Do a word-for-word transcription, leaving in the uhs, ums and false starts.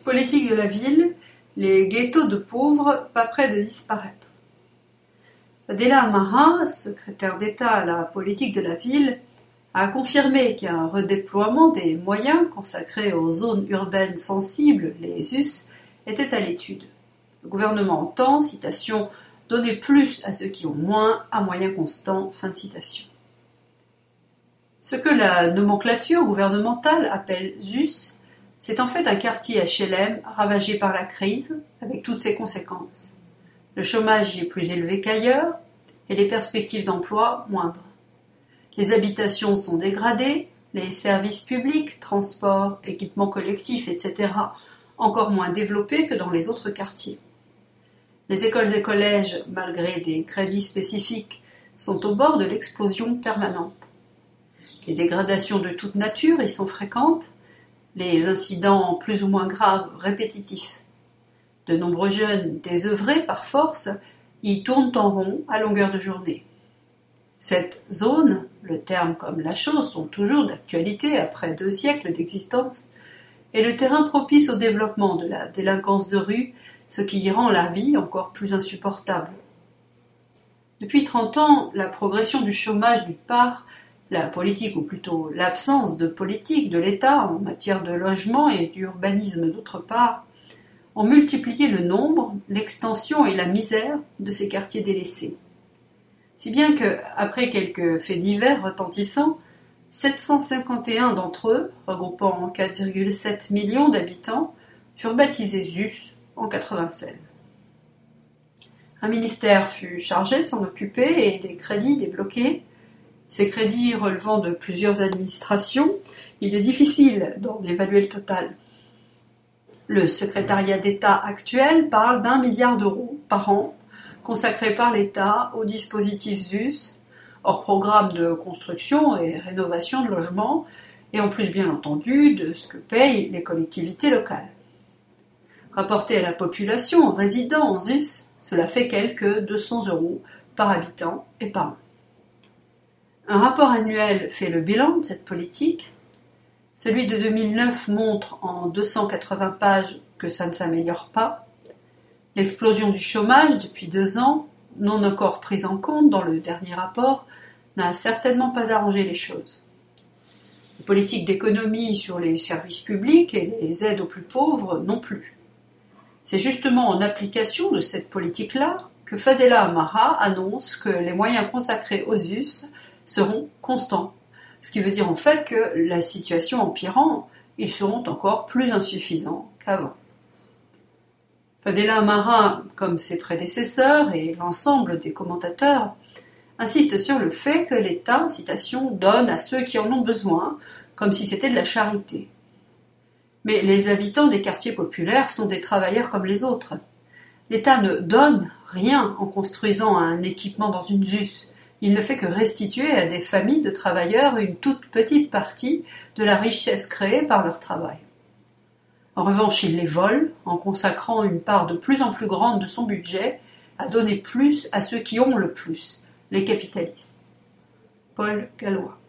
Politique de la ville, les ghettos de pauvres pas près de disparaître. Fadela Amara, secrétaire d'État à la politique de la ville, a confirmé qu'un redéploiement des moyens consacrés aux zones urbaines sensibles, les U S, était à l'étude. Le gouvernement entend, citation, « donner plus à ceux qui ont moins, à moyens constants », fin de citation. Ce que la nomenclature gouvernementale appelle Z U S, c'est en fait un quartier H L M ravagé par la crise, avec toutes ses conséquences. Le chômage y est plus élevé qu'ailleurs, et les perspectives d'emploi moindres. Les habitations sont dégradées, les services publics, transports, équipements collectifs, et cetera, encore moins développés que dans les autres quartiers. Les écoles et collèges, malgré des crédits spécifiques, sont au bord de l'explosion permanente. Les dégradations de toute nature y sont fréquentes, les incidents plus ou moins graves répétitifs. De nombreux jeunes désœuvrés par force y tournent en rond à longueur de journée. Cette zone, le terme comme la chose sont toujours d'actualité après deux siècles d'existence, est le terrain propice au développement de la délinquance de rue, ce qui y rend la vie encore plus insupportable. Depuis trente ans, la progression du chômage d'une part, la politique, ou plutôt l'absence de politique de l'État en matière de logement et d'urbanisme d'autre part, ont multiplié le nombre, l'extension et la misère de ces quartiers délaissés. Si bien que, après quelques faits divers retentissants, sept cent cinquante et un d'entre eux, regroupant quatre virgule sept millions d'habitants, furent baptisés Z U S en quatre-vingt-seize. Un ministère fut chargé de s'en occuper et des crédits débloqués. Ces crédits relevant de plusieurs administrations, il est difficile d'en évaluer le total. Le secrétariat d'État actuel parle d'un milliard d'euros par an consacrés par l'État au dispositif Z U S, hors programme de construction et rénovation de logements, et en plus bien entendu de ce que payent les collectivités locales. Rapporté à la population résidant en Z U S, cela fait quelque deux cents euros par habitant et par an. Un rapport annuel fait le bilan de cette politique. Celui de deux mille neuf montre en deux cent quatre-vingts pages que ça ne s'améliore pas. L'explosion du chômage depuis deux ans, non encore prise en compte dans le dernier rapport, n'a certainement pas arrangé les choses. Les politiques d'économie sur les services publics et les aides aux plus pauvres non plus. C'est justement en application de cette politique-là que Fadela Amara annonce que les moyens consacrés aux Z U S seront constants, ce qui veut dire en fait que, la situation empirant, ils seront encore plus insuffisants qu'avant. Fadela Amara, comme ses prédécesseurs et l'ensemble des commentateurs, insiste sur le fait que l'État, citation, donne à ceux qui en ont besoin, comme si c'était de la charité. Mais les habitants des quartiers populaires sont des travailleurs comme les autres. L'État ne donne rien en construisant un équipement dans une Z U S. Il ne fait que restituer à des familles de travailleurs une toute petite partie de la richesse créée par leur travail. En revanche, il les vole en consacrant une part de plus en plus grande de son budget à donner plus à ceux qui ont le plus, les capitalistes. Paul Gallois.